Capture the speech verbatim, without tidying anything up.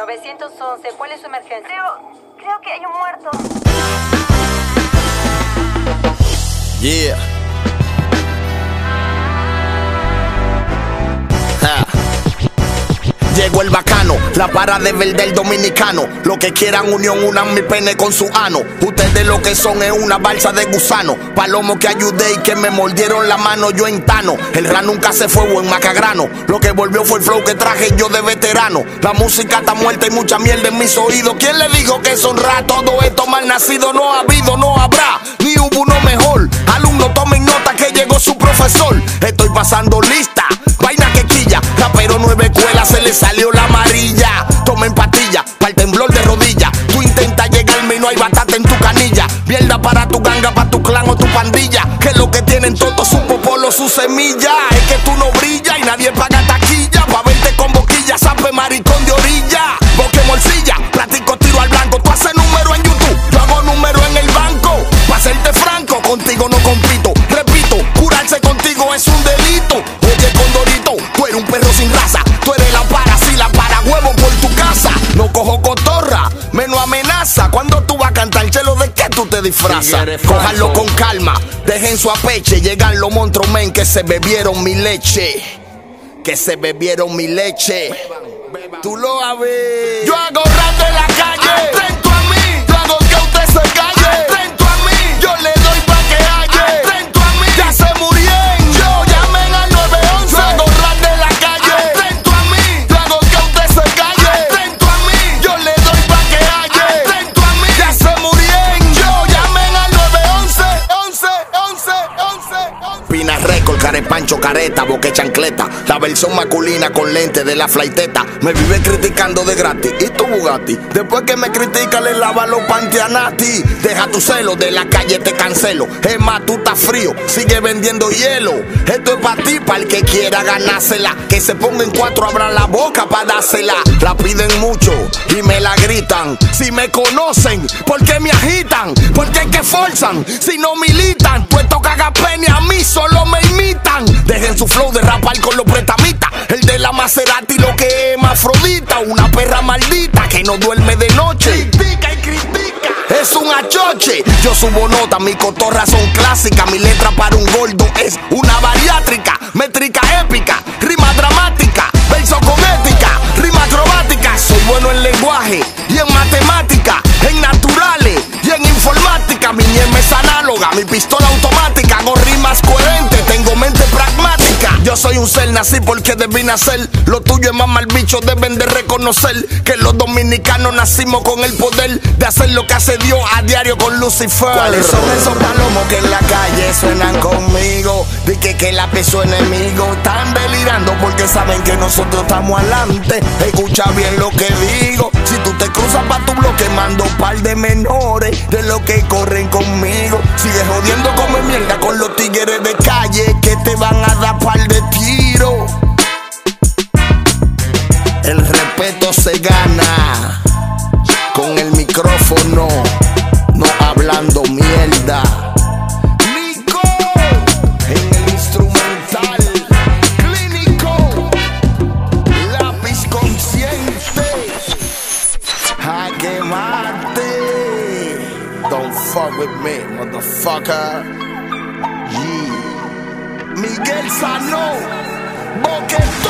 nueve once, ¿cuál es su emergencia? Creo, creo que hay un muerto. Yeah. Ja. Llegó el bacano, la para de ver del dominicano. Lo que quieran unión, unan mi pene con su ano. Ustedes lo que son es una balsa de gusano. Palomo que ayudé y que me mordieron la mano yo en Tano. El ran nunca se fue buen macagrano. Lo que volvió fue el flow que traje yo de veterano. La música está muerta y mucha mierda en mis oídos. ¿Quién le dijo que son ra? Todo esto mal nacido no ha habido, no habrá, ni hubo uno mejor. Alumno, tomen nota que llegó su profesor. Estoy pasando lista, vaina que quilla. Rapero nueve escuelas, se le salió la amarilla. Tomen pastillas para el temblor de rodilla. Tú intentas llegarme y no hay batata en tu canilla. Mierda para tu ganga, para tu clan o tu pandilla. Que lo que tienen todos su popolo, su semilla. Es que tú no brillas y nadie paga taquilla. Pa' verte con boquilla, sape maricón de orilla. Boque morcilla, platico tiro al blanco. Tú haces número en YouTube, yo hago número en el banco. Pa' serte franco, contigo no compito. Repito, curarse contigo es un delito. Oye, Condorito, tú eres un perro sin raza. Tú eres la para, si la para huevo por tu casa. No cojo cotorra, menos amenaza. Cuando tú vas a cantar, chelo, ¿de qué tú te disfrazas? Cójanlo con calma, dejen su apeche. Llegan los monstruos men que se bebieron mi leche. Que se bebieron mi leche. Tú lo sabes. Yo hago rap de la calle. Atento a mí. Yo hago que usted se calle. Atento a mí. Yo le doy pa' que halle. Atento a mí. Ya se murieron. Yo llamen al nueve once. Yo hago rap de la calle. Atento a mí. Yo hago que usted se calle. Atento a mí. Yo le doy pa' que halle. Atento a mí. Ya se murieron. Yo llamen al nueve once. once, once, once, once. Pina Record, carepancho, careta, boque chancleta. La versión masculina con lente de la flaiteta. Me vive criticando de gratis. ¿Y tu Bugatti? Después que me critica le lava los panty a Nati. Deja tu celo, de la calle te cancelo. Es más, tú estás frío, sigue vendiendo hielo. Esto es para ti, para el que quiera ganársela. Que se ponga en cuatro, abran la boca para dársela. La piden mucho y me la gritan. Si me conocen, ¿por qué me agitan? ¿Por qué es que forzan? Si no militan, pues toca agapeni a mí, solo me imitan. Dejen su flow de rapar con los pretamitas. El de la Maserati lo que es Afrodita, una perra maldita que no duerme de noche. Critica y critica. Es un achoche. Yo subo nota, mis cotorras son clásicas. Mi letra para un gordo es una bariátrica. Métrica épica, rima dramática. Verso con ética, rima acrobática. Soy bueno en lenguaje y en matemática, en naturales y en informática. Mi ñema es análoga, mi pistola automática. Hago rimas coherentes, tengo mente pragmática. Yo soy un ser, nací porque debí nacer. Lo tuyo es más mal bicho, deben de reconocer que los dominicanos nacimos con el poder de hacer lo que hace Dios a diario con Lucifer. ¿Cuáles son esos palomos que en la calle suenan conmigo? Di que que la piso enemigo. Están delirando porque saben que nosotros estamos adelante. Escucha bien lo que digo. Si tú te cruzas pa' tu bloque, mando par de menores de los que corren conmigo. Sigue jodiendo come mierda con los tigres de calle que te van a dar par de tiro. El respeto se gana con el micrófono, no hablando mierda. Nico en el instrumental, clínico, lápiz consciente, jaque mate. Don't fuck with me, motherfucker. Yeah. Miguel Sano, Boquetón.